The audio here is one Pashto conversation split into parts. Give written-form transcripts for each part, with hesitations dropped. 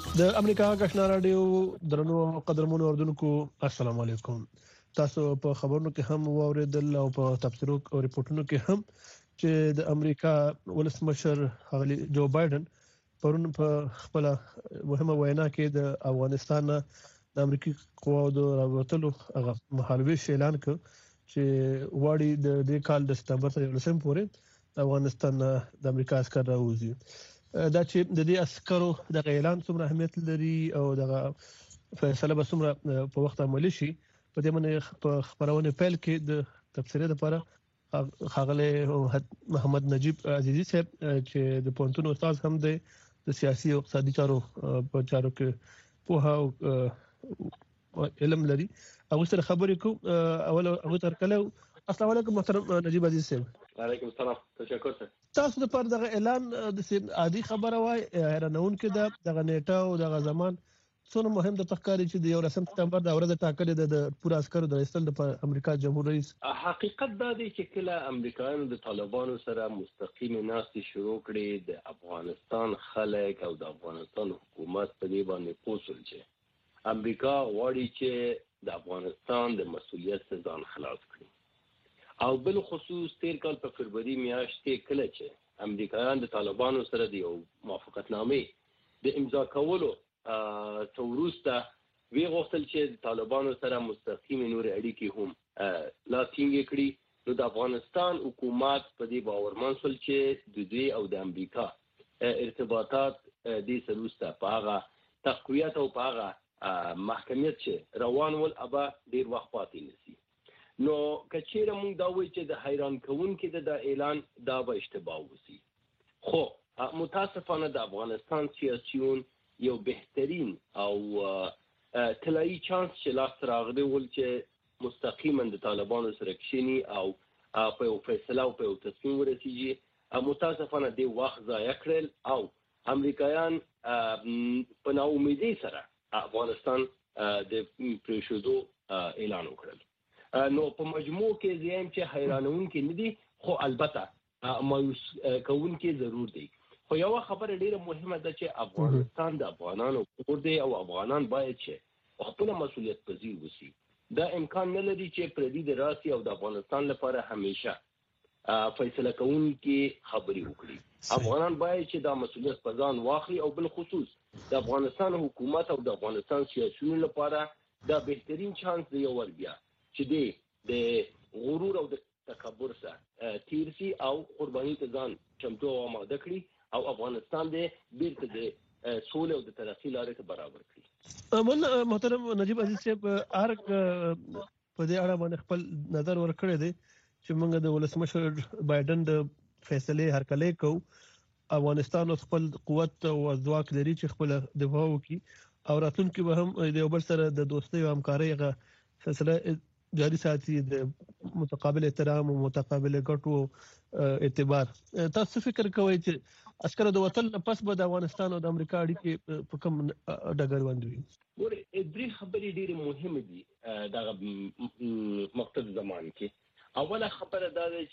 د امریکا غشنا رادیو درنو قدرمنو اردوونکو السلام علیکم. تاسو په خبرونو کې هم واوریدل او په تفسیرو او ریپورتونو کې هم چې د امریکا ولسمشر اغلی جو بایدن پرون په خپل مهمه وینا کې د افغانستان د امریکای قواو د راوتلو مهالويش اعلان کړ چې واړی د دې کال د سپتمبر 13 پورې د افغانستان د امریکا عسكر راوځي. دا چې د دې عسکرو د اعلان څومره اهمیت لري او د فیصله به څومره په وخت عملی شي په دې باندې په خبرونه پیل کې د تفسیر لپاره خاغله محمد نجیب عزیزی صاحب چې د پونتون استاد هم د سیاسي او اقتصادي چارو په چارو کې په هاو علم لري. او سره خبرې کوم اول هغه تر کله. السلام علیکم محترم نجیب عزیزی صاحب. وعلیکم السلام. تشکر سر. تاسو د پر دغه اعلان د عادي خبره وای رنون کې دغه نیټه او دغه زمان څونه مهم د تخکاری چې د 1 سپتمبر د ورځې ټاکلې د پورا عسکرو د استل د امریکا جمهور رئیس حقیقت دا دی چې کله امریکایانو د طالبانو سره مستقیم ناستي شروع کړي د افغانستان خلک او د افغانستان حکومت په دې باندې پوسول چې امریکا غواړي چې د افغانستان د مسولیت څخه ځان خلاص کړي او بل خصوص تیر کال په فروری میاشت کې کله چې امریکایان د طالبانو سره د یو موافقتنامې د امضا کولو توروسته وی غوښتل چې د طالبانو سره مستقیم نور اړیکې هم لا ټینګ کړي. نو د افغانستان حکومت په دې باورمن شول چې د دوی او د امریکا ارتباطات د سروسته په هغه تقویت او په هغه محکمیت چې روان ول ابا ډیر وخت پاتې نسی. نو کچېره موږ دا وایي چې د حیران کون کې د اعلان دا به اشتباه وسی. خو متاسفانه د افغانستان سیاسيون یو بهترین او طلایی چانس چې لاس راغلی ول چې مستقیما د طالبانو سره کشینی او په یو فیصله او په یو تصمیم ورسیږي. متاسفانه د وخت ضایع کړل او امریکایان په ناامیدۍ سره افغانستان د پریشودو اعلان وکړل. نو په مجموع کې زم چې حیرانون کې ندي خو البته مایوس کون کې ضرور دی. خو یو خبره ډیره مهمه ده چې افغانستان د افغانانو کور دی او افغانان باید چې خپل مسولیت پذیر وسی. دا امکان نه لري چې پردي د راسي او د افغانستان لپاره همیشه فیصله کون کې خبري وکړي. افغانان باید چې دا مسولیت په ځان واخلي او بل خصوص د افغانستان حکومت او د افغانستان سیاسيونو لپاره دا بهترین چانس دی ور بیا چې د غرور او د تکبر سره تیرسي او قرباني ته ځان چمتو او آماده کړي او افغانستان د بیرته د سولې او د ترقۍ لارې ته برابر کړي. محترم نجیب عزیز صاحب ارګ په دې اړه باندې خپل نظر ورکړی دی چې موږ د ولسمشر بایدن د فیصله هرکلې کو افغانستان خپل قوت او ځواک لري چې خپل دفاع وکړي او راتلونکي به هم د یو بل سره د دوستۍ او همکارۍ غا فیصله جاری ساتي د متقابل احترام او متقابل ګټو اعتبار. تاسو فکر کوئ چې عسكر د وطن پس به د افغانستان او د امریکا اړیکې په کوم ډګر باندې وي؟ ګوره درې خبرې ډېرې مهمه دي دا مقصد زمان کې. اوله خبره دا ده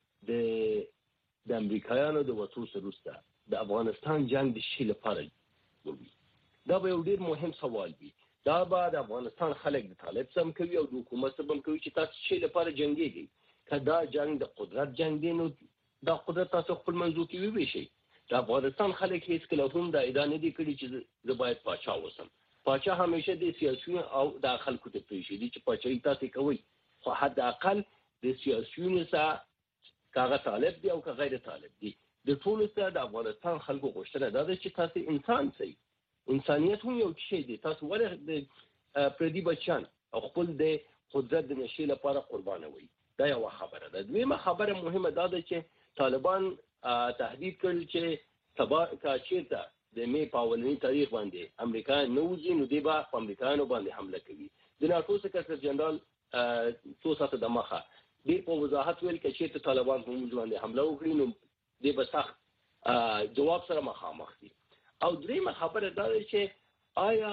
چې د امریکایانو د وټو سروسته د افغانستان جنگ د شي لپاره وي. دا به یو ډېر مهم سوال وي. دا به د افغانستان خلک د طالب سم کوي او د حکومت سم کوي چې تاسو شي لپاره جنگيږي. کدا جنگ د قدرت جنگ دی نو دا قدرت تاسو خپل منځو کې وي شي. د افغانستان خلک هیڅ کله هم د ادانه دي کړي چې زه باید پاچا وسم. پاچا همیشه د سیاسيون او د خلکو ته پېښې دي چې پاچاي تاسو کوي. خو حد اقل د سیاسيون سره کاغه طالب دی او که غیر طالب دی د ټولو سره د افغانستان خلکو غوښتنه ده چې تاسو انسان سئ. انسانیت هم یو شی دی. تاسو ولې د پردي بچان او خپل د قدرت د نشي لپاره قربانه وي. دا یو خبره ده. دویمه خبره مهمه ده چې طالبان تهدید کړل چې سبا کاشیرته د می پاولنی تاریخ باندې امریکا نوځي نو دی به امریکایانو باندې حمله کوي. د ناتو سکرټر جنرال څو ساعته د مخه ډیر په وضاحت ویل چې چې طالبان هم باندې حمله وکړي نو دی به سخت جواب سره مخامخ دي. او دریمه خبره دا ده چې آیا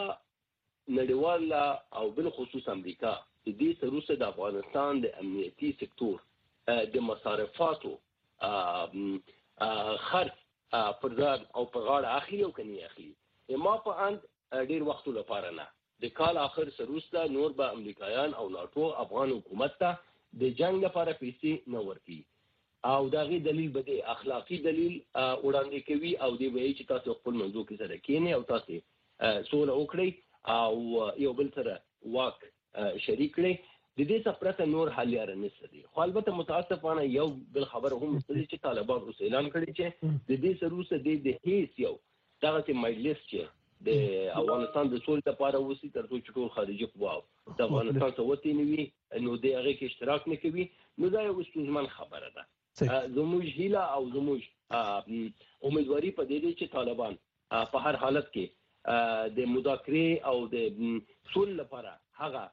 نړیوال او بل خصوص امریکا د دې سروسه د افغانستان د امنیتي سکتور د مصارفاتو خرڅ پر ځان او پر غاړه اخلي او کني اخلي. ما په اند ډیر وخت لپاره نه د کال اخر سروسته نور به امریکایان او ناتو افغان حکومت ته د جنگ لپاره پیسې نه ورکړي او داغي دلیل به د اخلاقی دلیل وړاندې کوي او دی به چې تاسو خپل موضوع کې سره کینې او تاسو سوله وکړي او یو بل سره واک شریک کړي د دې سپرته نور حل لري نشته دي خو البته متاسفانه یو بل خبر هم چې طالبان اوس اعلان کړی چې د دې سروسه د هیڅ یو دغه مجلس چې د افغانستان د سولې لپاره وسی ترڅو چې ټول خارجي قواو د افغانستان سوتې نوي نو د هغه کې اشتراک نه کوي نو دا یو ستونزمن خبره ده زموږ هیله او زموږ امیدواري په دې دی چې طالبان په هر حالت کې د مذاکرې او د سولې لپاره هغه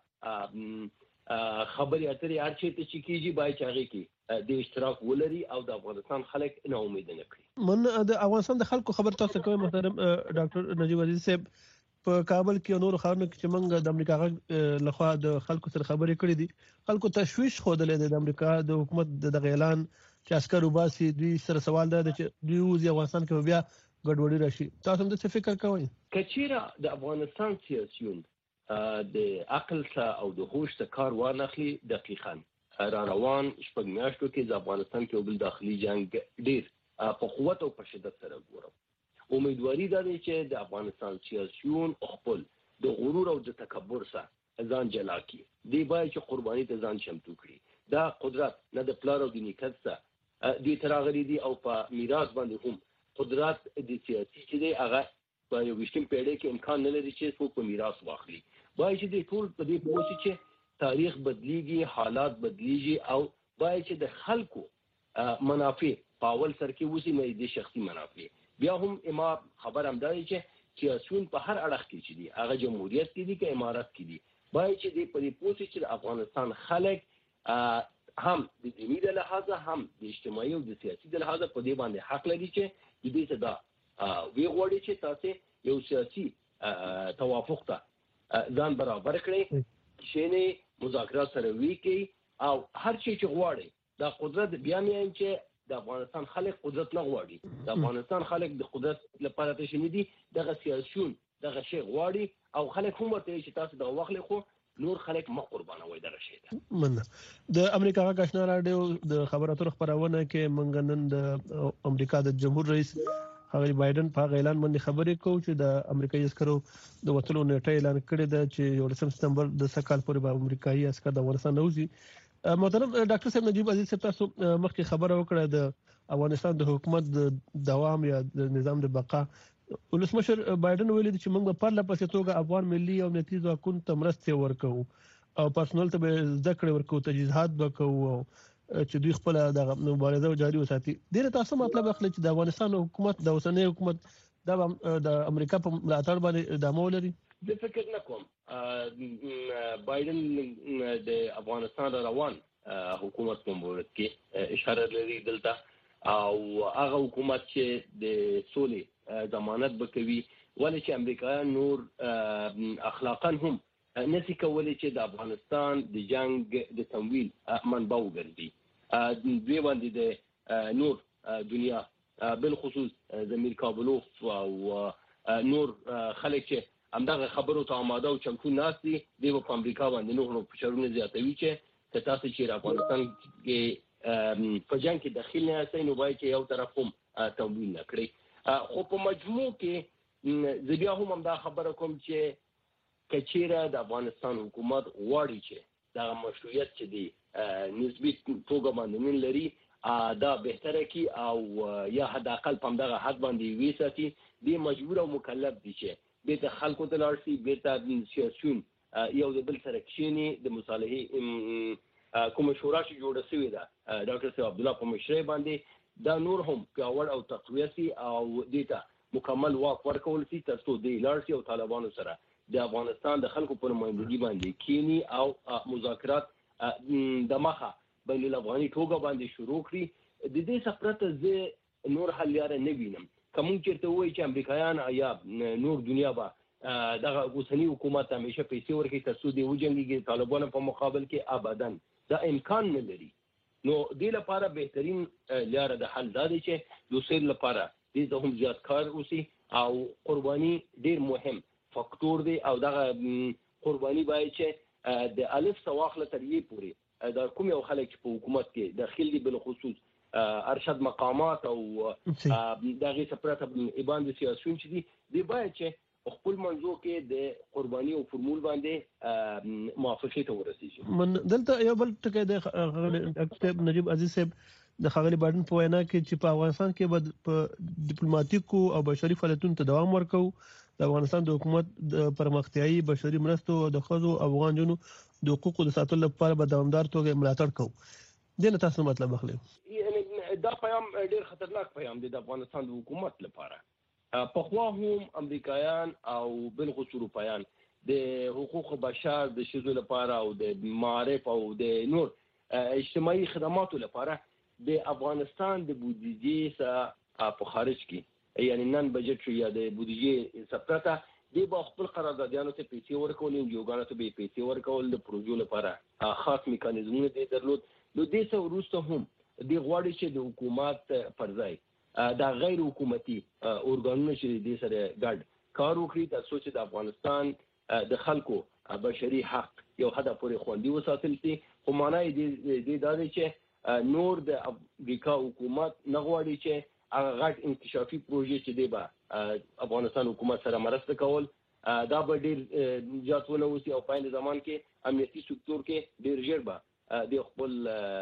خبرې اترې هر چیرته چې کیږي باید چې هغه کې د اشتراک ولري او د افغانستان خلک نه امید نه کړي من د افغانستان د خلکو خبر تاسو کوم محترم ډاکټر نجیب عزیز صاحب په کابل کې نور خبرونه چې موږ د امریکا لخوا د خلکو سره خبرې کړې دي خلکو تشويش خوده د امریکا د حکومت د اعلان چې عسكر وباسي دوی سره سوال ده چې دوی د افغانستان کې بیا ګډوډي راشي تاسو هم څه فکر کوئ کچیره د افغانستان سیاسيون د عقل او د هوش څخه کار وانخلي دقیقاً را روان شپږ میاشتو کې د افغانستان کې بل داخلي جنگ ډیر په قوت او په شدت سره ګورم امیدواري ده چې د افغانستان سیاسيون خپل د غرور او د تکبر سره ځان جلا کړي دی باید چې قرباني ته ځان شمتو کړي دا قدرت نه د پلار او د نیکه څخه د تراغلي دي او په میراث باندې هم قدرت د سیاسي چې دی هغه په یو وشتم پیړۍ کې امکان نه لري چې څوک په میراث واخلي باید چې د ټول په دې پوښتنه چې تاریخ بدلیږي حالات بدلیږي او باید چې د خلکو منافع په اول سر کې وسی نه دي شخصي منافع بیا هم ما خبر هم دی چې سیاسيون په هر اړخ کې چې دي هغه جمهوریت کې دي که امارات کې دي باید چې د په دې پوښتنه چې د افغانستان خلک هم د دیني د لحاظه هم د اجتماعي او د سیاسي د لحاظه په دې باندې حق لري چې د دې څخه وی غوړي چې تاسو یو سیاسي توافق ته ځان برابر کړئ چې مذاکرات سره وکړي او هر چی چې غواړي دا قدرت بیا مې چې د افغانستان خلک قدرت نه غواړي د افغانستان خلک د قدرت لپاره ته شنه دي دغه سیاسيون دغه شی غواړي او خلک هم ورته چې تاسو د وخت خو نور خلک مخ قربانوي دغه شی ده من د امریکا غاښنا راډیو د خبراتو خبرونه کې منګنن د امریکا د جمهور رئیس هغه بایدن په اعلان باندې خبرې کوي چې د امریکایي عسکرو د وټلو نیټه اعلان کړی دی چې 18 سپتمبر د سکهال پورې به امریکایي عسکر د افغانستان نوځي محترم ډاکټر صاحب نجیب عزیز صاحب تاسو مخکې خبره وکړه د افغانستان د حکومت د دوام یا د نظام د بقا ولسمشر بایدن ویلي چې موږ په پرله پسې توګه افغان ملي او امنیتي ځواکونو ته مرستې ورکوو او پرسونل ته زده کړې ورکوو تجهیزات وکوو چې دوی خپل د مبارزه جاري وساتي ډیره تاسو مطلب اخلي چې د افغانستان حکومت د اوسنۍ حکومت د امریکا په ملاتړ باندې ادامه ولري زه فکر نه کوم بایدن د افغانستان روان حکومت په مورد کې اشاره لري دلته او هغه حکومت چې د سولې ضمانت وکوي ولې چې امریکایان نور اخلاقا هم نسی کولی چې د افغانستان د جنگ د تمویل منبع وګرځي دوی باندې د نور دنیا بالخصوص زمیر کابلوف او نور خلک چې همدغه خبرو ته آماده او چمتو ناست دي په امریکا باندې نور فشارونه زیاتوي چې تاسو چې افغانستان کې په جنگ کې داخل نه یاستئ نو باید چې یو طرف هم تمویل نه کړئ خو په مجموع کې زه بیا هم دا خبره کوم چې کچیره د افغانستان حکومت غواړي چې دا مشروعیت چې دی نسبی توګه باندې لري دا بهتره کی او یا حد اقل په دغه حد باندې ویساتي دی مجبور او مکلف دي چې به د خلکو ته لارسي به د سیاسيون یو د بل سره کښینی د مصالحه کوم شورا چې جوړه شوې ده ډاکټر صاحب عبد الله په مشرۍ باندې دا نور هم پیاوړ او تقویتي او دیتا مکمل واک ورکول سي ترڅو د لارسي او طالبانو سره د افغانستان د خلکو پر نمائندګي باندې کینی او مذاکرات د مخه بین الافغاني توګه باندې شروع کړي د دې سفرته زه نور حل لري نه وینم کوم چیرته وایي چې امریکایان یا نور دنیا به دغه اوسنی حکومت همیشه پیسې ورکړي ترڅو د وجنګي طالبانو په مقابل کې ابداً دا امکان نه لري نو د لپاره بهترین لاره د حل دا دی چې د سیر لپاره دې ته هم زیات کار وسی او قرباني ډیر مهم فاکتور دی او دغه قرباني باید چې د الف سواخله تر یې پورې د کوم یو خلک په حکومت کې داخل دي بل خصوص ارشد مقامات او دغه سپرته ایبان سیاسيون چې دي باید چې خپل منځو کې د قرباني او فرمول باندې موافقه ته ورسیږي. من دلته یو بل ټکی د ډاکټر نجیب عزیز صاحب د خغلی بایدن په وینا کې چې په افغانستان کې په ډیپلوماټیکو او بشري فعالیتونو ته دوام ورکو، د افغانستان د حکومت د پرمختیايي بشري مرستو او د ښځو افغان جنو د حقوقو د ساتلو لپاره به دوامدار توګه ملاتړ کوو. دغه تاسو مطلب اخلي؟ یعنی دا پیغام ډیر خطرناک پیغام دی د افغانستان د حکومت لپاره. په خوا هم امریکایان او بالخصوص اروپایان د حقوق بشر د شذو لپاره او د معارف او د نور اجتماعي خدماتو لپاره د افغانستان د بودیجې سره په خارج کې یعنی نن بجټ یا د بودیجې سپرته د خپل قراردادیانو ته پیسې ورکول او یوګانو ته به پیسې ورکول د پروژو لپاره خاص میکانیزمونه دي درلود. نو د څه وروسته هم د غواړي چې د حکومت پر ځای دا غیر حکومتي اورګانونه چې د سره ګډ کار وکړي ترڅو چې د افغانستان د خلکو بشري حق یو حد پورې خوندي وساتل شي. خو معنی دې دا دی چې نور د امریکا حکومت نه غواړي چې هغه غټ انکشافي پروژې چې دی به افغانستان حکومت سره مرسته کول دا به ډیر زیاتونه وسی او په زمان کې امنیتي سکتور کې ډیر ژر به د خپل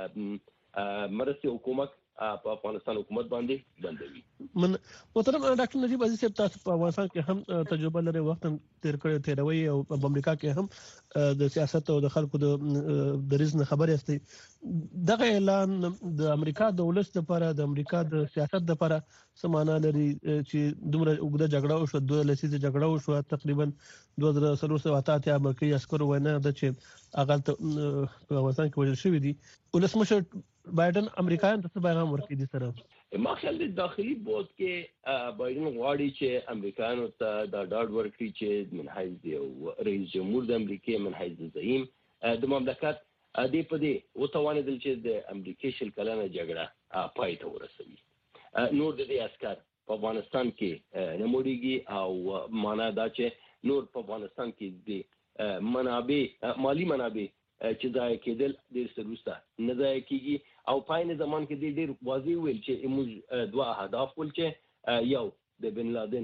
مرستې حکومت په افغانستان حکومت باندې بندوي. من محترم ډاکټر نجیب عزیز صاحب، تاسو په افغانستان کې هم تجربه لرئ، وخت تیروي او په امریکا کې هم د سیاست او د خلکو د رزق خبرې استي. دغه اعلان د امریکا د ولس لپاره د امریکا د سیاست لپاره سمانه لري چې دومره وګړه جګړه او شو 2 لسیزه جګړه او شو تقریبا 2388 امریکایي عسکر وینا د چې هغه په افغانستان کې وژل شوی دي. ولسمشر بایدن امریکایان ته پیغام ورکړي دي سره ما خیال د داخلي بورډ کې بایدن غواړي چې امریکایانو ته دا ډاډ ورکړي چې من حیث د رئیس جمهور د امریکا من حیث د زعیم د مملکت دې په دې وتوانیدل چې د امریکا شل کلنه جګړه پای ته ورسوي. نور د دې عسكر په افغانستان کې نموړيږي او معنا دا چې نور په افغانستان کې د منابع مالی منابع چې ځای کېدل ډېر سروسته نه ځای کېږي او پاین زمان کې ډېر واضح ویل چې موږ دوه اهداف ول چې یو د بن لادن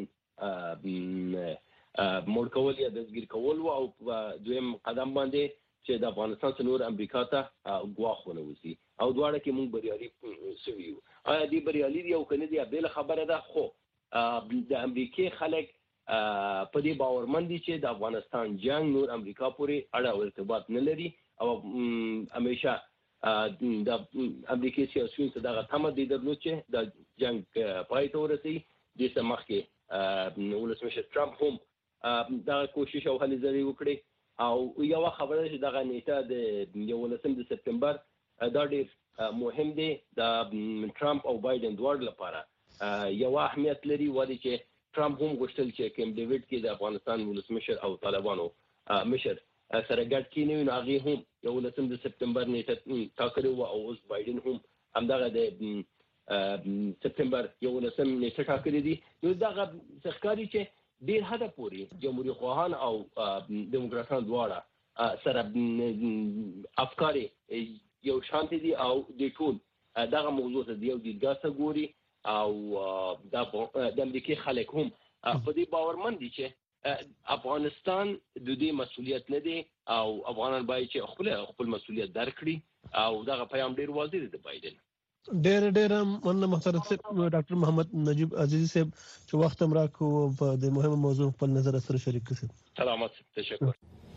مړ کول یا دزګیر کول او دویم قدم باندې چې د افغانستان څخه امریکا ته غواخونه وسی او دواړه کې موږ بریالي شوي یو. آیا دې بریالي دی او کنه دی بل خبره ده، خو د امریکای خلک په دې باورمن دي چې د افغانستان جنگ نور امریکا پورې اړه او ارتباط نه لري او همیشه د امریکای سیاسيون څخه دغه تمه دي درلود چې د جنگ پای ته ورسي. د سمخ کې ولسمشر ټرمپ هم دا کوشش او هلې ځلې وکړي او یو خبره چې دغه نیټه د 11 سپتمبر دا ډېر مهم دی د ټرمپ او بایدن دواړو لپاره یو اهمیت لري ولې چې ټرمپ هم غوښتل چې کیم ډیوډ کې د افغانستان ولسمشر او طالبانو مشر سره ګډ کینوي نو هغه هم 11 سپتمبر نیټه ټاکلې او اوس بایدن هم همدغه د سپتمبر 11 نیټه ټاکلې دي. نو دغه څرګندي چې ډیر حد پورې جمهوریت خواهان او دیموکراتان دواړه سره افکار یو شانتي دي او د ټول دغه موضوع ته یو دیګاسه ګوري او د امریکای خلک هم په دې باورمن دي چې افغانستان د دې مسؤلیت نه دی او افغانان باید چې خپل مسؤلیت درکړي او دغه پیغام ډیر واضح دی د بایدن. ډېر مننه محترم ډاکټر محمد نجیب عزیزی صاحب چې وخت هم راکو په دې مهمه موضوع په نظر سره شریک کړئ. سلامات، تشکر.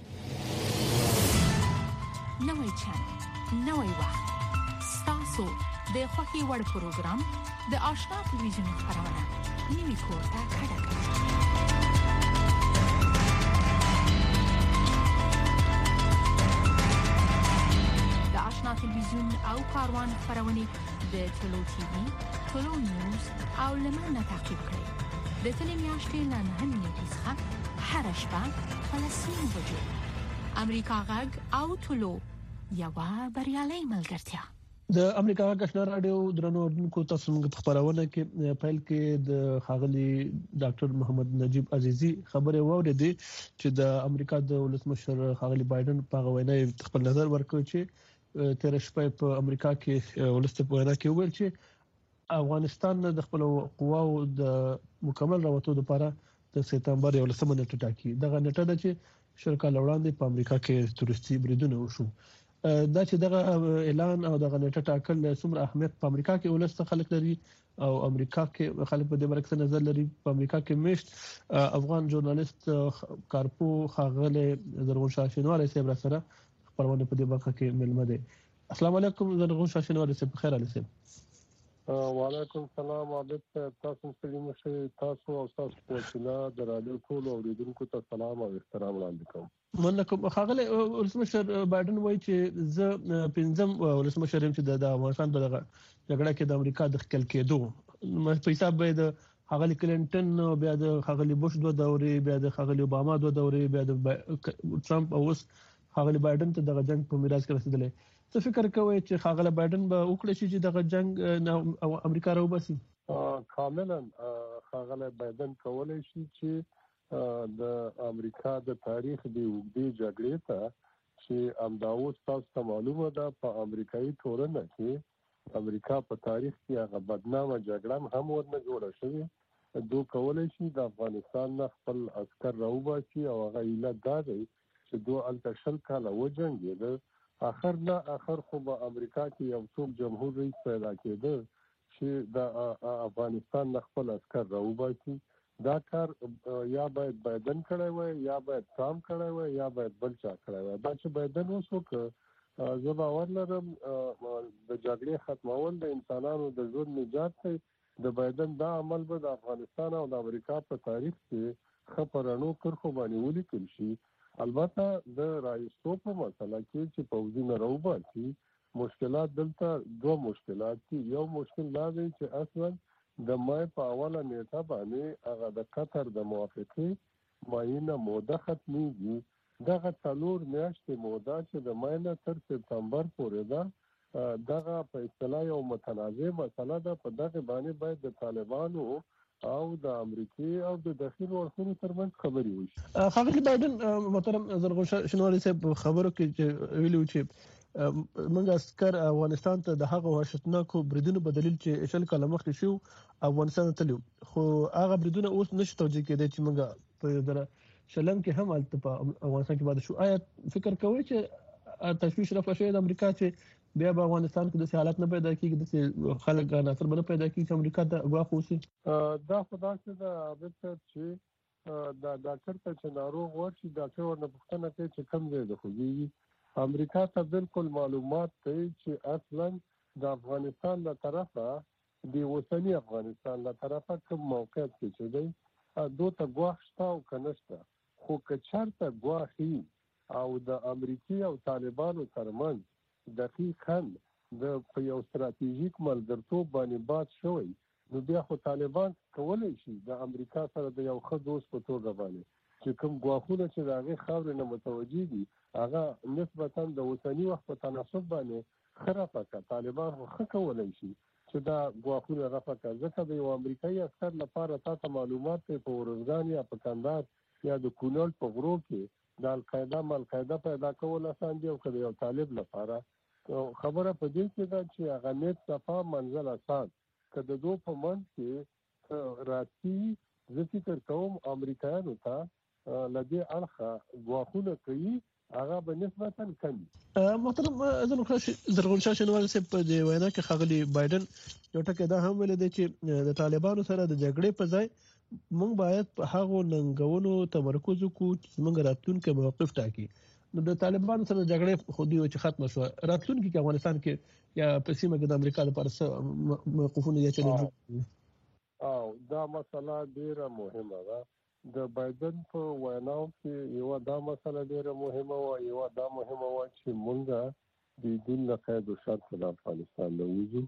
نوې چانل نوې وخت ستاسو د خوښي وړ پروګرام د آشنا ټلویزیون خبرونه نیمه کوټه کډه آشنا تلویزیون او کاروان خبرونه د ټلو ټي وي، ټلو نیوز او لمنه تعقیب کړئ. د ټلې میاشتې نه 9 نیټې څخه هر شپه فلسطین بجو امریکا غږ او ټلو یو بریالي ملګرتیا. د امریکا غږ رادیو درنو اوریدونکو تاسو موږ په خبرونه کې پیل کې د خاغلی ډاکټر محمد نجیب عزیزی خبره واوریدې چې د امریکا د ولسمشر خاغلی بایدن په وینا خپل نظر ورکړ چې تیر شپه په امریکا کې ولست په وینا کې ویل چې افغانستان د خپل قواو د مکمل راوتو لپاره د سپتمبر 11 نیټه ټاکي دغه نیټه د چې شرکت وړاندې په امریکا کې تورستي بریدونه وشو دا چې دغه اعلان او دغه نیټه ټاکل څومره اهمیت په امریکا کې ولست خلک لري او امریکا کې خلک په دې برعکس نظر لري په امریکا کې مشت افغان ژورنالیست کارپو خاغله زرغون شاشنوار صاحب را سره خبرونه په دې برخه کې ملمه دي. السلام علیکم زرغون شاشنوار صاحب بخیر علی صاحب. وعلیکم السلام علیکم تاسو سلام شه تاسو او تاسو په وسیله د رادیو ټول اوریدونکو ته سلام او احترام وړاندې کوم. منکم خاغله ولسمشر بایدن وایي چې زه پنځم ولسمشر يم چې د افغانستان په دغه جګړه کې د امریکا د خپل کېدو په حساب به د خاغلی کلینټن بیا د خاغلی بوش دوه دورې بیا د خاغلی اوباما دوه دورې بیا د ټرمپ او خاغلی بایدن ته دغه جنگ په میراث کې رسیدلې. څه فکر کوئ چې خاغلی بایدن به وکړي چې دغه جنگ او امریکا راوباسي؟ کاملا خاغلی بایدن کولای شي چې د امریکا د تاریخ دی وګړي جګړې ته چې امداوس تاسو ته معلومه ده په امریکایي ټولنه کې امریکا په تاریخ کې هغه بدنامه جګړه هم ورنه جوړه شوې دوی کولای شي د افغانستان نه خپل عسكر راوباسي او هغه علت دا دی چې دوی الکشل کاله وجنګېدل اخر خو په امریکا کې یو څوک جمهور رئیس پیدا کېده چې د افغانستان نه خپل عسكر راوباسي دا کار یا باید بایدن کړی وای یا باید ټرمپ کړی وای یا باید بل چا کړی وای دا چې بایدن وسوک زه باور لرم د جګړې ختمول د انسانانو د ژوند نجات دی د بایدن دا عمل به د افغانستان او د امریکا په تاریخ کې خبرانو کرخو باندې ولیکل شي. البته د رایستو په مسله کې چې پوځي راوباسي مشکلات دلته دوه مشکلات دي. یو مشکل دا دی چې اصلا د مای په اوله نیټه باندې هغه د قطر د موافقې معینه موده ختمېږي دغه 4 میاشتې موده چې د مای نه تر سپتمبر پورې ده دغه په اصطلاح یو متنازع مسله ده په دغه باندې باید د طالبانو او د امریکای او د داخلي اړخونو ترمنځ خبرې وشي. خاغلی بایدن محترم زرغون شینواری صاحب خبرو کې ویلو چې موږ عسكر افغانستان ته د هغه وحشتناکو بریدونو په دلیل چې شل کاله مخکې شو افغانستان ته تلو خو هغه بریدونه اوس نشي توجیه کېدای چې موږ په در شلم کې هم الته په افغانستان کې باندې شو. آیا فکر کوئ چې تشویش رافع شوی د امریکا چې بیا په افغانستان کې د حالت نه پیدا کیږي د خلک عناصر نه پیدا کیږي چې امریکا ته غواخ وسی؟ دا خدای څخه د عادت چې دا ډاکټر ته چې ناروغ ورشي ډاکټر ورنه پوښتنه کوي چې کوم ځای د خوږي امریکا ته بالکل معلومات کوي چې اصلا د افغانستان له طرفه د وسنی افغانستان له طرفه کوم موقعیت کې دی دوی ته غواخ شته او کنهشته خو که چېرته غواخي او د امریکای او طالبانو ترمنځ دقیقاً د په یو ستراتیژیک ملګرتوب باندې بات شوی نو بیا خو طالبان کولای شي د امریکا سره د یو ښه دوست په توګه باندې چې کوم غواخونه چې د هغې خاورې نه متوجي دي هغه نسبتاً د اوسني وخت په تناسب باندې ښه رفع کړه. طالبان خو ښه کولی شي چې دا غواخونه رفع کړه ځکه د یو امریکایي عسکر لپاره تا ته معلومات دی په ورزګان یا په کندهار یا د کونړ په غرو کې د القاعده پیدا کول اسان دي او که د یو طالب لپاره خبره په دې کې ده چې هغه نیت صفا منزل اساس که د دوه په منځ کې راتي زه فکر کوم امریکایانو ته لدې اړخه غواخونه کوي هغه به نسبتاً کم. محترم زرغون شاشنوار صاحب په دې وینا کې خاغلی بایدن یو ټکی دا هم ویل دی چې د طالبانو سره د جګړې په ځای موږ باید په هغو ننګونو تمرکز وکړو چې موږ راتلونکي موقف ټاکي. نو د طالبانو سره جګړه خو دی چې ختم شو راتلونکي کې افغانستان کې یا په سیمه کې د امریکا لپاره څه موقفونه یا چیلنج او دا مسله ډیره مهمه ده. د بایدن په ویناو کې یو دا مسله ډیره مهمه و یو دا مهمه و چې موږ د دین له قید او شرط د افغانستان له وځو.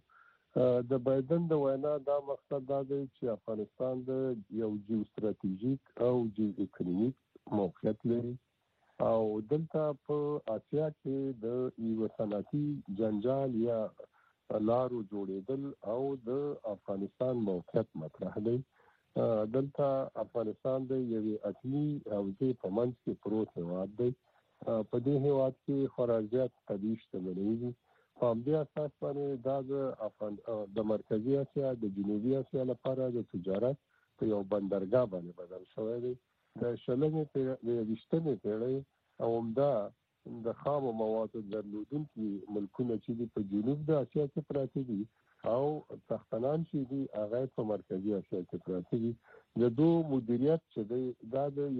د بایدن د وینا دا مقصد دا دی چې افغانستان د یو جیو ستراتیژیک او جیو اکونومیک موقعیت لري او دلته په آسیا کې د یو صنعتي جنجال یا لارو جوړېدل او د افغانستان موقعیت مطرح دی. دلته افغانستان د یوې اټلي حوزې په منځ کې پروت هېواد دی. په دې هېواد کې خورا زیات طبیعي شتمنۍ دي. په همدې اساس باندې دا د مرکزي اسیا د جنوبي اسیا لپاره د تجارت په یو بندرګاه باندې بدل شوی دی. د 20مې پېړۍ عمده د خامو موادو درلودونکي ملکونه چې دي په جنوب د اسیا کې پراته دي او تختنان چې دي هغه په مرکزي اسیا کې پراته دي. د دوه مدیریت چې دی دا د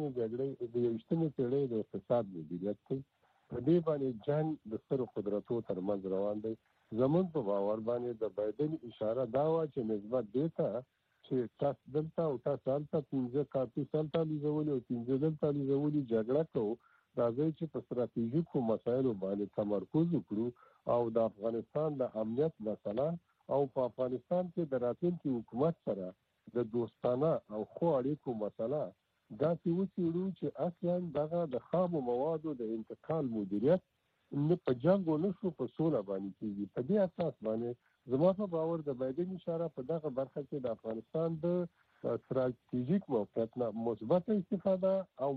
20مې پېړۍ د اقتصاد مدیریت دی. په دې باندې جنګ د سترو قدرتو ترمنځ روان دی. زموږ په باور باندې د بایدن اشاره دا وه چې نسبت دې ته چې تاسو دلته او تاسو هلته 15 کارتوس هلته لیږولي او 15 دلته لیږولي جګړه کوو، راځئ چې په ستراتیژیکو مسایلو باندې تمرکز وکړو او د افغانستان د امنیت مسله او په افغانستان کې د راتلونکي حکومت سره د دوستانه او ښو اړیکو مسله داسې وڅېړو چې اصلا دغه د خامو موادو د انتقال مدیریت نه په جنګ او نه شو په سوله باندې کېږي. په دې اساس باندې زما په باور د بایدن اشاره په دغه برخه کې د افغانستان د ستراتیژیک موقعیت نه مثبته استفاده او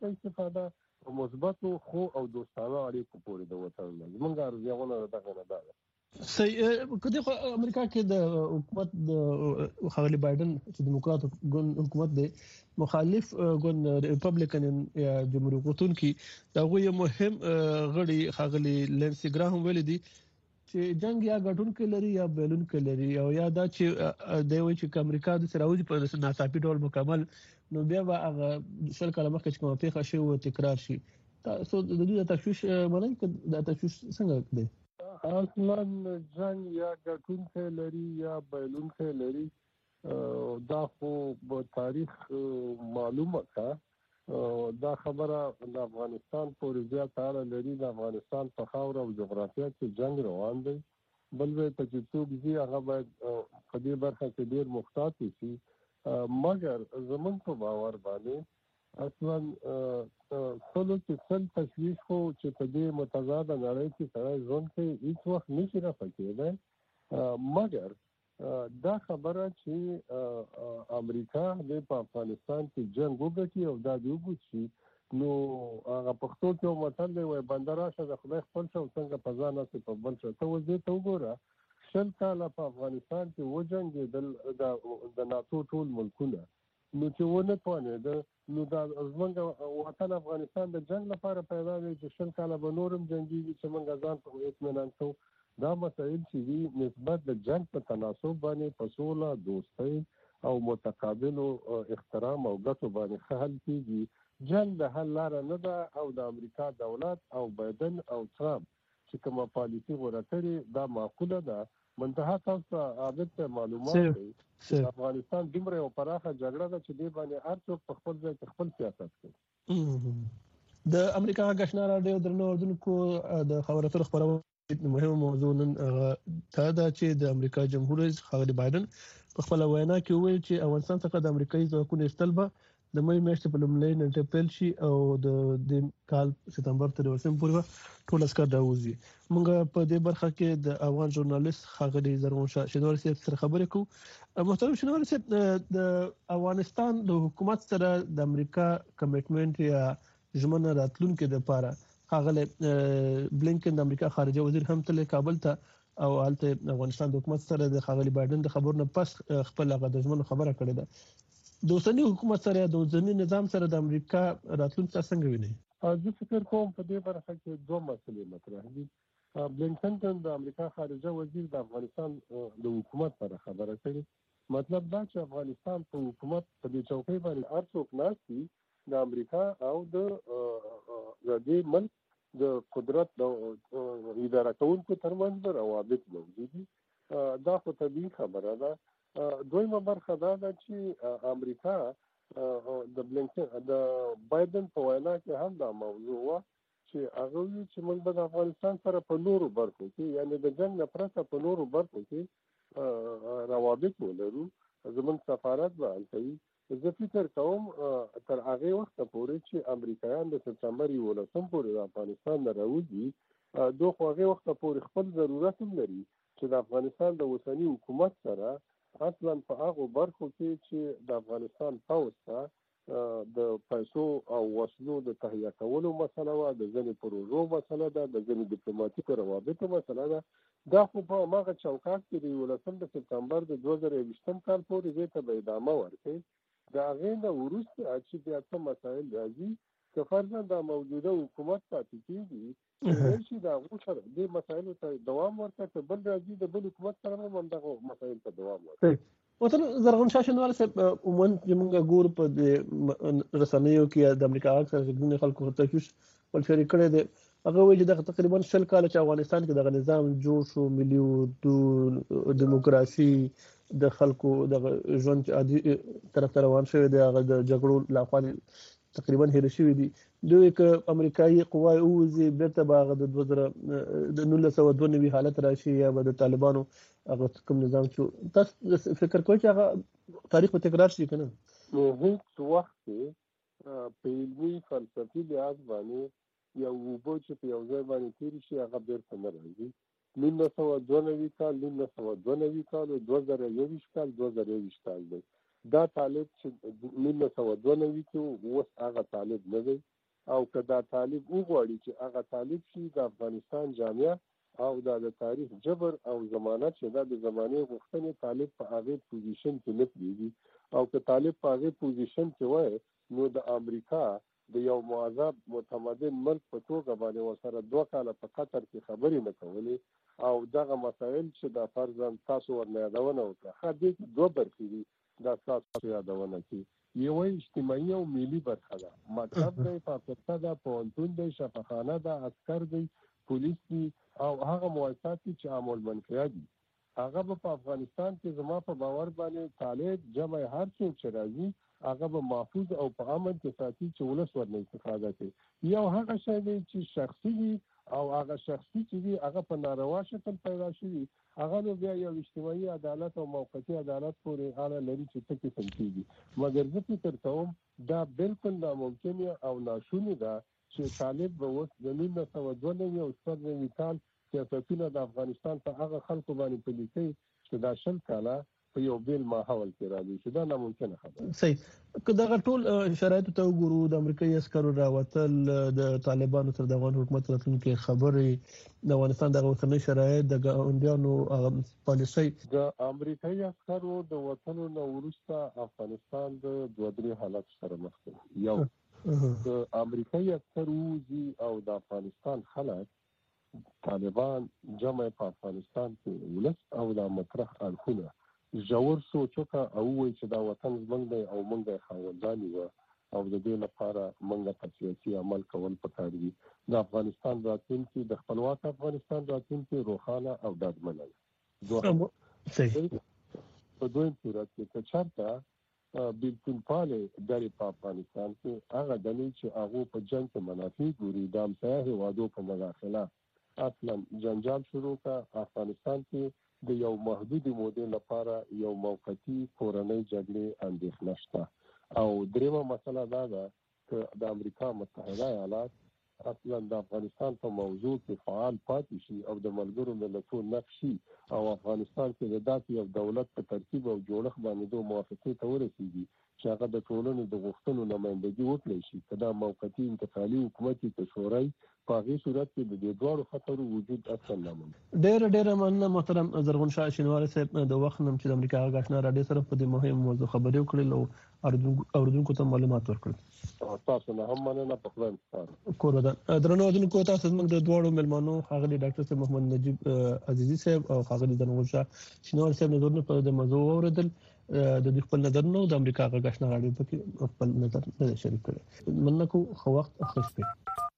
مثبتو خو او دوستانه اړیکو پورې د وتړل. زموږ ارزیابونه دغه نه ده. صحیح. کله خو امریکا کې د حکومت د خاغلی بایدن چې دیموکرات حکومت دی مخالف ګوند ریپبلیکن یا جمهوریت غوښتونکي دا غوي مهم غړي خاغلی لینسي ګراهم ویل دي چې جنگ یا ګټونکو لري یا بیلونکو لري او یا دا چې د وی چې امریکا د سراوځي په ناڅاپي ډول مکمل نو بیا به هغه شل کاله مخکې چې کومه پیښه شوه تکرار شي. تاسو د دې تشویش منئ چې دا تشویش څنګه دی؟ اصلا جنگ یا ګټونکي لري یا بیلونکي لري دا خو په تاریخ معلومه ده. دا خبره د افغانستان پورې زیات اړه لري. د افغانستان په خاوره او جغرافیه کې جنگ روان دی. بل ځای ته چې څوک ځي هغه باید په دې برخه کې ډېر محتاط شي. مګر زموږ په باور باندې اصلا ټولو چې څل تشویش خو چې په دې متضاده نړۍ کې سړی ژوند کوي هیڅ وخت نشي رافع کېدی. مګر دا خبره چې امریکا د په افغانستان کې جنگ وګټي او دا دی وګټي نو هغه پښتو کې یو متل دی وایي بنده راشه د خدای خپل شه او څنګه په ځان هسې په بل شه. ته اوس دې ته وګوره 20 کاله په افغانستان کې وجنګېدل د ناتو ټول ملکونه نو چې ونه توانېده نو دا زموږ وطن افغانستان د جنگ لپاره پیدا دی چې 20 کاله به نورم جنګېږي چې موږ ځان په اطمینان کوو. دا مسایل چې دي نسبت د جنگ په تناسب باندې په سوله دوستۍ او متقابلو احترام او ګټو باندې ښه حل کېږي. جنگ د حل لاره نه ده او د امریکا دولت او بایدن او ټرمپ چې کومه پالیسي غوره کړې دا معقوله ده. منتها تاسو عادت معلومات دی افغانستان دومره یو پراخه جګړه ده چې دې باندې هر څوک په خپل ځای کې خپل سیاست کوي. د امریکا غشنا راډیو درنو اردوونکو د خبراتو خبرونه مهمه موضوع نن دا ده چې د امریکا جمهور رئیس خاغلی بایدن په خپل وینا کې ویل چې افغانستان څخه د امریکایي ځواکونو ایستل به د مې میاشتې په لومړۍ نیټه پیل شي او د کال سپتمبر تر 20 پورې ټول عسكر راوځي. موږ په دې برخه کې د افغان ژورنالیست خاغلی زرغون شینواری سره خبرې کوو. محترم شینواری صاحب د افغانستان د حکومت سره د امریکا کمیټمنټ یا ژمنه راتلونکو لپاره خاغلی بلینکن د امریکا خارجه وزیر هم تل کابل ته او هلته افغانستان د حکومت سره د خاغلی بایدن د خبرونو پس خپل هغه د ژمنو خبره کړې ده. د اوسنی حکومت سره د اوسنی نظام سره د امریکا راتلونکي څنګه ویني؟ زه فکر کوم په دې برخه کې دوه مسلې مطرح دي. بلینکن د امریکا خارجه وزیر د افغانستان د حکومت سره خبره کړې. مطلب دا چې افغانستان په حکومت په دې چوکۍ باندې هر څوک ناست دي د امریکا او د دې ملک د قدرت د اداره کوونکو ترمنځ روابط موجود دي. دا خو طبیعي خبره ده. دویمه برخه دا ده چې امریکا د بلینکن د بایدن په وینا کې هم دا موضوع وه چې هغه وی چې موږ د افغانستان سره په نورو برخو کې یعنی د جنگ نه پرته په نورو برخو کې روابط ولرو. زموږ سفارت به هلته وي. زه فکر کوم تر هغې وخته پورې چې امریکایان د سپتمبر 11 پورې د افغانستان نه راوځي دوی خو هغې وخته پورې خپل ضرورت هم لري چې د افغانستان د اوسنی حکومت سره اصلا په هغه برخو کې چې د افغانستان پوسټه د پیسو او وسلو د تهیه کولو مسله و، د ځینې پروژو مسله ده، د ځینې ډیپلوماټیکو روابطو مسله ده. دا خو په هغه چوکاټ کې د 19 سپتمبر د 2020 کال پورې دې ته به ادامه ورکړي. د هغې نه وروسته چې بیا څه مسایل راځي که فرضاً د موجوده حکومت پاتې کېږي کېدای شي د هغو سره دې مسایلو ته دوام ورکړي، که بل راځي د بل حکومت سره هم همدغه مسایل ته دوام ورکړي. وطن زرغون شاه شینواری صاحب عموما چې موږ ګورو په د رسنیو کې د امریکا اکثر ځینې خلکو تشویش ول شریک کړی دی. هغه وایي چې دغه تقریبا 100 کال چې افغانستان کې دغه نظام جوړ شو، ملي اردو دیموکراسي د خلکو د ژوند عادي طرف ته روان شوی دی، هغه د جګړو لاخوا تقریبا هیر شوی دي. دوی که امریکایي قواي اوزي بیرته باغ د 1992 حالت راشي یا د طالبانو هغه کوم نظام چې تاسو فکر کوئ چې هغه تاریخ په تکرار شي کنه؟ نو هیڅ وخت په علمي فلسفي لحاظ باندې یو وبو چې په یو ځای باندې تیر شي هغه بیرته نه راځي. 1992 کال 1992 کال او 2021 کال 2021 کال دی. دا طالب چې 1992 کې اوس هغه طالب نه دی، او که دا طالب وغواړي چې هغه طالب شي د افغانستان جامعه او د تاریخ جبر او ضمانت چې دا د زمانه غوښتنې طالب په هغه پوزیشن کې نه پریږي، او که طالب په هغه پوزیشن کې وای نو د امریکا د یو معذب متمدن ملک په توګه باندې وسره 2 کال په قطر کې خبرې نه کولې، او دغه مسایل چې د فرضاً تاسو ورنه یادونه وکړه خدای دې 2 برخې دي دا تاسو یادونه کوي. یو اجتماعي او ملي برخه ده، مطلب دی پاکستان ده، پوهنتون دی، شفاخانه ده، عسكر دی، پولیس دی، او هغه مؤسسات چې عمل منفعه دي. هغه په افغانستان کې زما په باور باندې طالب جمع هر څوک چې راځي هغه به محفوظ او په امن کې ساتي چې ولس ورنه استفاده کوي. یو هغه شی دی چې شخصي وي او هغه شخصي چې وي هغه په ناروا شکل پیدا شوي، هغه نو بیا یو اجتماعي عدالت او موقتي عدالت پورې اړه لري چې څه قسم کېږي. مګر زه فکر کوم دا بالکل ناممکن او ناشونی ده چې طالب به اوس د 1992 او 1994 کال سیاستونه د افغانستان په هغه خلکو باندې پلي کوي چې دا 10 کاله په یو بیل ماحول کې راځي، چې دا ناممکنه خبره. صحیح. که دغه ټول شرایط ته وګورو، د امریکایي عسکرو راوتل، د طالبانو سره د افغان حکومت راتلونکي خبرې، د افغانستان د اوسنۍ شرایط، د ګاونډیانو پالیسي، د امریکایي عسکرو د وطن نو وروسته افغانستان د 2-3 حالت سره مخ دی. یو د امریکایي عسکرو او د افغانستان خلک طالبان جمع په افغانستان کې ولس او د مطرح اړخونه ژور سوچ وکړه او وایي چې دا وطن زموږ دی او موږ یې خاوندان یو، او د دې لپاره موږ په سیاسي عمل کول پکار دي. د افغانستان راتلونکي د خپلواک افغانستان راتلونکي روښانه او ډاډمنه ده. صحیح. په دویم صورت کې که چېرته بلکل پالې ډلې په افغانستان کې هغه ډلې چې هغو په جنګ کې منافع ګوري د همسایه هېوادو په مداخله اصلا جنجال شروع کړه. افغانستان کې د یو محدودې مودې لپاره یو موقتي کورنۍ جګړې اندېښنه شته، او دریمه مسله دا ده چې د امریکا متحده ایالات اصلا د افغانستان په موضوع کې فعال پاتې شي او د ملګرو ملتونو نقشي او افغانستان کې د داسې یو دولت په ترکیب او جوړښت باندې دوه موافقې ته ورسیږي چې هغه د ټولنې د غوښتنو نمائندګي وکړي شي. که دا موقتي انتقالي حکومت کې شورای په هغې صورت کې د دې دواړو خطرو وجود اصلا ناممکن. ډېره مننه محترم زرغون شاه شینواری صاحب د وخت نم چې د امریکا غږ آشنا راډیو سره په دې مهم موضوع خبرې وکړې او اوریدونکو ته معلومات ورکړل. تاسو نه هم مننه. په خدای سپارم. کورودان درنو اوریدونکو تاسو زموږ د دواړو ملمنو ښاغلي ډاکټر صاحب محمد نجیب عزیزي صاحب او ښاغلي زرغون شاه شینواری صاحب نظرونه په دې موضوع اوریدل. د دې خپل نظر نو د امریکا غږ آشنا راډیو په کې خپل نظر شریک کړي. مننه کو خو وخت خوش